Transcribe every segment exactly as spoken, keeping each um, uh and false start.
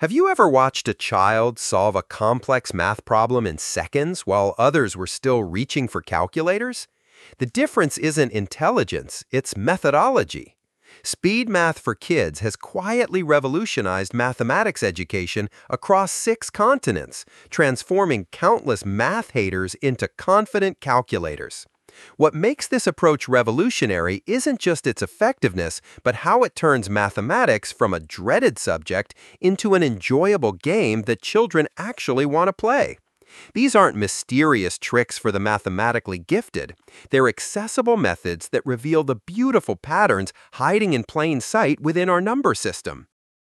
Have you ever watched a child solve a complex math problem in seconds while others were still reaching for calculators? The difference isn't intelligence, it's methodology. Speed Math for Kids has quietly revolutionized mathematics education across six continents, transforming countless math haters into confident calculators. What makes this approach revolutionary isn't just its effectiveness, but how it turns mathematics from a dreaded subject into an enjoyable game that children actually want to play. These aren't mysterious tricks for the mathematically gifted. They're accessible methods that reveal the beautiful patterns hiding in plain sight within our number system.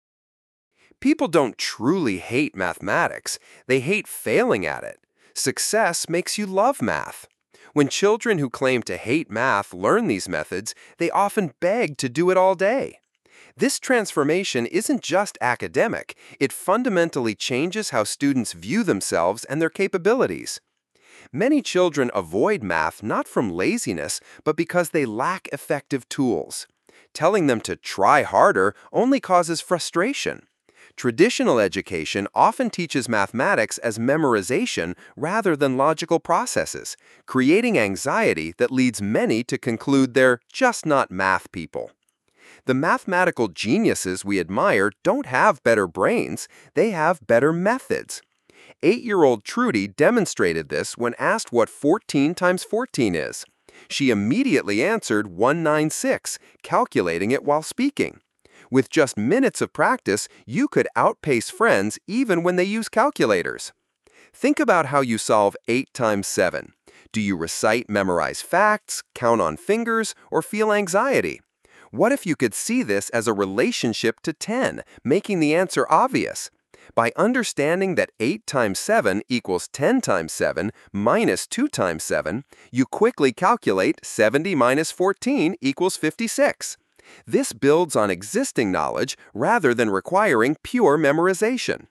People don't truly hate mathematics. They hate failing at it. Success makes you love math. When children who claim to hate math learn these methods, they often beg to do it all day. This transformation isn't just academic, it fundamentally changes how students view themselves and their capabilities. Many children avoid math not from laziness, but because they lack effective tools. Telling them to try harder only causes frustration. Traditional education often teaches mathematics as memorization rather than logical processes, creating anxiety that leads many to conclude they're just not math people. The mathematical geniuses we admire don't have better brains, they have better methods. Eight-year-old Trudy demonstrated this when asked what fourteen times fourteen is. She immediately answered one hundred ninety-six, calculating it while speaking. With just minutes of practice, you could outpace friends even when they use calculators. Think about how you solve eight times seven. Do you recite memorized facts, count on fingers, or feel anxiety? What if you could see this as a relationship to ten, making the answer obvious? By understanding that eight times seven equals ten times seven minus two times seven, you quickly calculate seventy minus fourteen equals fifty-six. This builds on existing knowledge rather than requiring pure memorization.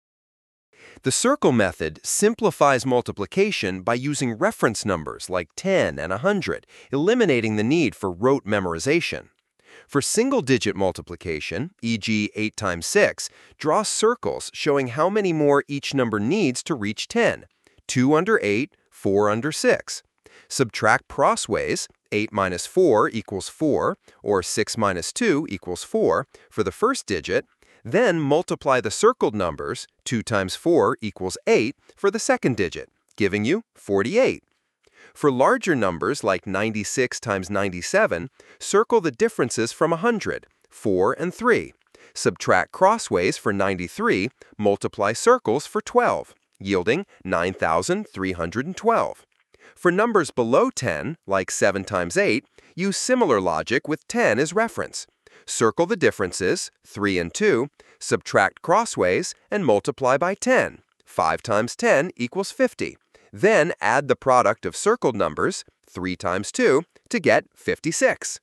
The circle method simplifies multiplication by using reference numbers like ten and one hundred, eliminating the need for rote memorization. For single-digit multiplication, for example eight times six, draw circles showing how many more each number needs to reach ten. two under eight, four under six. Subtract crossways, eight minus four equals four, or six minus two equals four, for the first digit, then multiply the circled numbers, two times four equals eight, for the second digit, giving you forty-eight. For larger numbers like ninety-six times ninety-seven, circle the differences from one hundred, four and three. Subtract crossways for ninety-three, multiply circles for twelve, yielding nine thousand three hundred twelve. For numbers below ten, like seven times eight, use similar logic with ten as reference. Circle the differences, three and two, subtract crossways, and multiply by ten. five times ten equals fifty. Then add the product of circled numbers, three times two, to get fifty-six.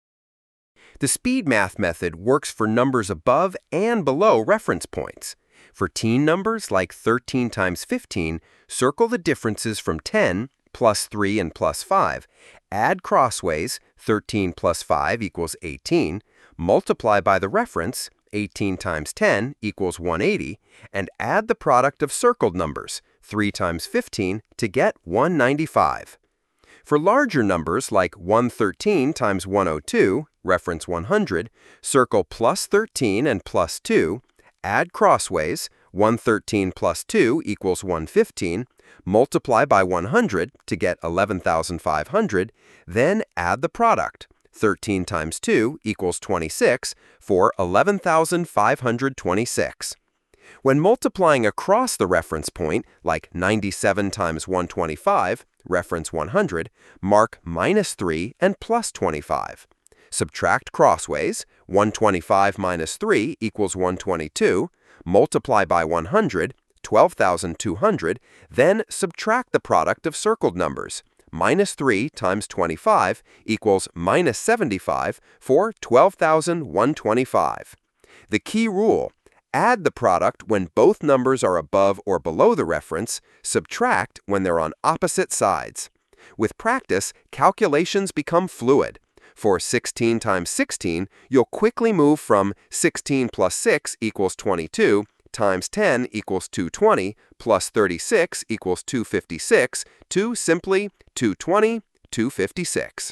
The speed math method works for numbers above and below reference points. For teen numbers like thirteen times fifteen, circle the differences from ten, plus three and plus five, add crossways, thirteen plus five equals eighteen, multiply by the reference, eighteen times ten equals one hundred eighty, and add the product of circled numbers, three times fifteen, to get one hundred ninety-five. For larger numbers like one hundred thirteen times one hundred two, reference one hundred, circle plus thirteen and plus two, add crossways, one hundred thirteen plus two equals one hundred fifteen, multiply by one hundred to get eleven thousand five hundred, then add the product. thirteen times two equals twenty-six for eleven thousand five hundred twenty-six. When multiplying across the reference point, like ninety-seven times one hundred twenty-five, reference one hundred, mark minus three and plus twenty-five. Subtract crossways, one hundred twenty-five minus three equals one hundred twenty-two, multiply by one hundred, twelve thousand two hundred, then subtract the product of circled numbers. Minus three times twenty-five equals minus seventy-five for twelve thousand one hundred twenty-five. The key rule: add the product when both numbers are above or below the reference, subtract when they're on opposite sides. With practice, calculations become fluid. For sixteen times sixteen, you'll quickly move from sixteen plus six equals twenty-two times ten equals two hundred twenty, plus thirty-six equals two hundred fifty-six, to simply two hundred twenty, two hundred fifty-six.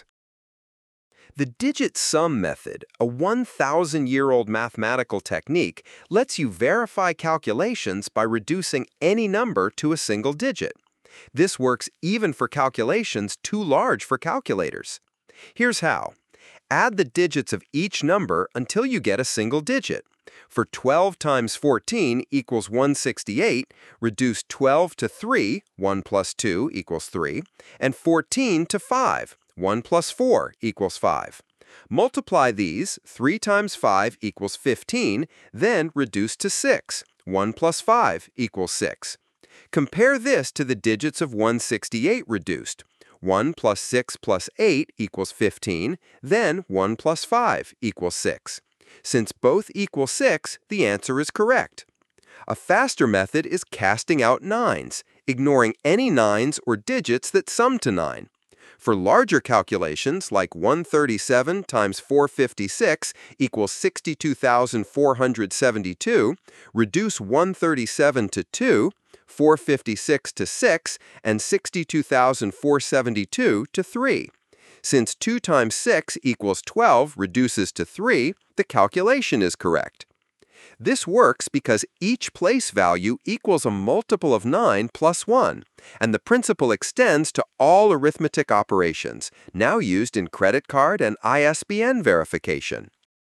The digit sum method, a one thousand year old mathematical technique, lets you verify calculations by reducing any number to a single digit. This works even for calculations too large for calculators. Here's how. Add the digits of each number until you get a single digit. For twelve times fourteen equals one hundred sixty-eight, reduce twelve to three, one plus two equals three, and fourteen to five, one plus four equals five. Multiply these, three times five equals fifteen, then reduce to six, one plus five equals six. Compare this to the digits of one hundred sixty-eight reduced. one plus six plus eight equals fifteen, then one plus five equals six. Since both equal six, the answer is correct. A faster method is casting out nines, ignoring any nines or digits that sum to nine. For larger calculations, like one hundred thirty-seven times four hundred fifty-six equals sixty-two thousand four hundred seventy-two, reduce one hundred thirty-seven to two, four hundred fifty-six to six, and sixty-two thousand four hundred seventy-two to three. Since two times six equals twelve reduces to three, the calculation is correct. This works because each place value equals a multiple of nine plus one, and the principle extends to all arithmetic operations, now used in credit card and I S B N verification.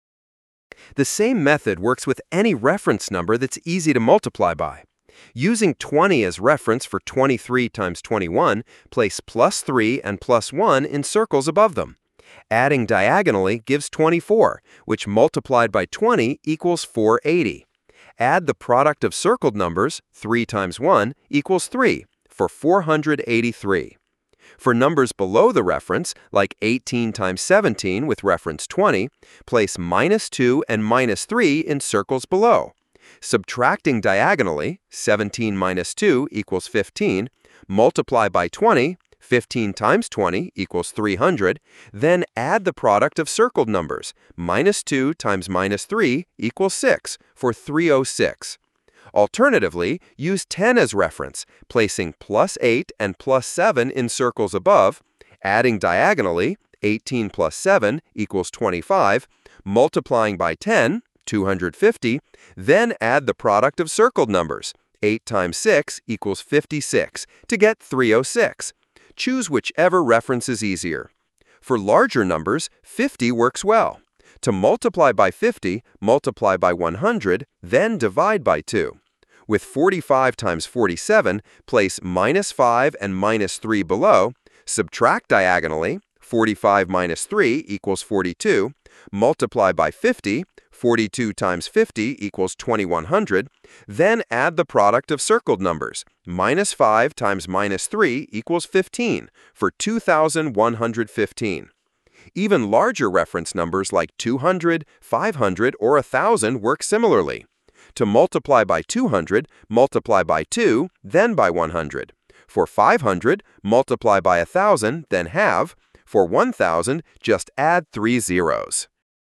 The same method works with any reference number that's easy to multiply by. Using twenty as reference for twenty-three times twenty-one, place plus three and plus one in circles above them. Adding diagonally gives twenty-four, which multiplied by twenty equals four hundred eighty. Add the product of circled numbers, three times one equals three, for four hundred eighty-three. For numbers below the reference, like eighteen times seventeen with reference twenty, place minus two and minus three in circles below. Subtracting diagonally, seventeen minus two equals fifteen, multiply by twenty, fifteen times twenty equals three hundred, then add the product of circled numbers, minus two times minus three equals six, for three hundred six. Alternatively, use ten as reference, placing plus eight and plus seven in circles above, adding diagonally, eighteen plus seven equals twenty-five, multiplying by ten, two hundred fifty, then add the product of circled numbers, eight times six equals fifty-six, to get three hundred six. Choose whichever reference is easier. For larger numbers, fifty works well. To multiply by fifty, multiply by one hundred, then divide by two. With forty-five times forty-seven, place minus five and minus three below, subtract diagonally, forty-five minus three equals forty-two, multiply by fifty, forty-two times fifty equals twenty-one hundred, then add the product of circled numbers. Minus five times minus three equals fifteen, for two thousand one hundred fifteen. Even larger reference numbers like two hundred, five hundred, or one thousand work similarly. To multiply by two hundred, multiply by two, then by one hundred. For five hundred, multiply by one thousand, then halve. For one thousand, just add three zeros.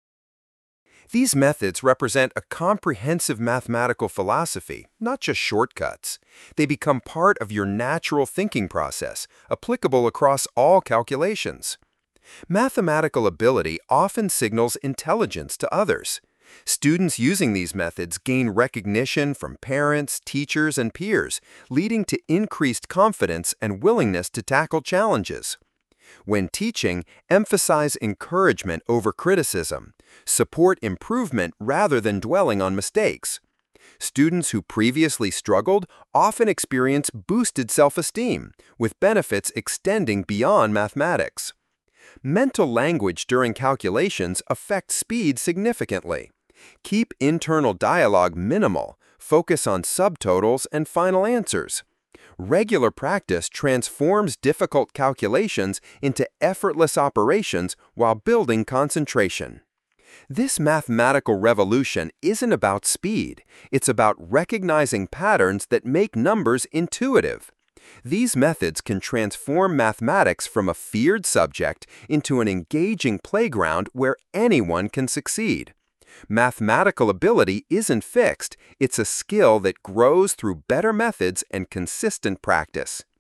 These methods represent a comprehensive mathematical philosophy, not just shortcuts. They become part of your natural thinking process, applicable across all calculations. Mathematical ability often signals intelligence to others. Students using these methods gain recognition from parents, teachers, and peers, leading to increased confidence and willingness to tackle challenges. When teaching, emphasize encouragement over criticism. Support improvement rather than dwelling on mistakes. Students who previously struggled often experience boosted self-esteem, with benefits extending beyond mathematics. Mental language during calculations affects speed significantly. Keep internal dialogue minimal. Focus on subtotals and final answers. Regular practice transforms difficult calculations into effortless operations while building concentration. This mathematical revolution isn't about speed. It's about recognizing patterns that make numbers intuitive. These methods can transform mathematics from a feared subject into an engaging playground where anyone can succeed. Mathematical ability isn't fixed, it's a skill that grows through better methods and consistent practice.